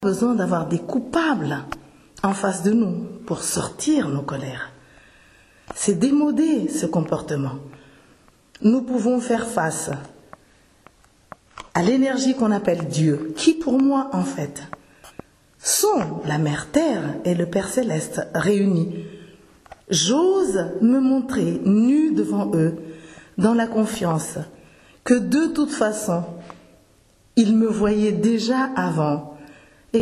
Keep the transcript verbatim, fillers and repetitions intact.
Besoin d'avoir des coupables en face de nous pour sortir nos colères. C'est démodé ce comportement. Nous pouvons faire face à l'énergie qu'on appelle Dieu, qui pour moi en fait sont la Mère Terre et le Père Céleste réunis. J'ose me montrer nu devant eux dans la confiance que de toute façon, ils me voyaient déjà avant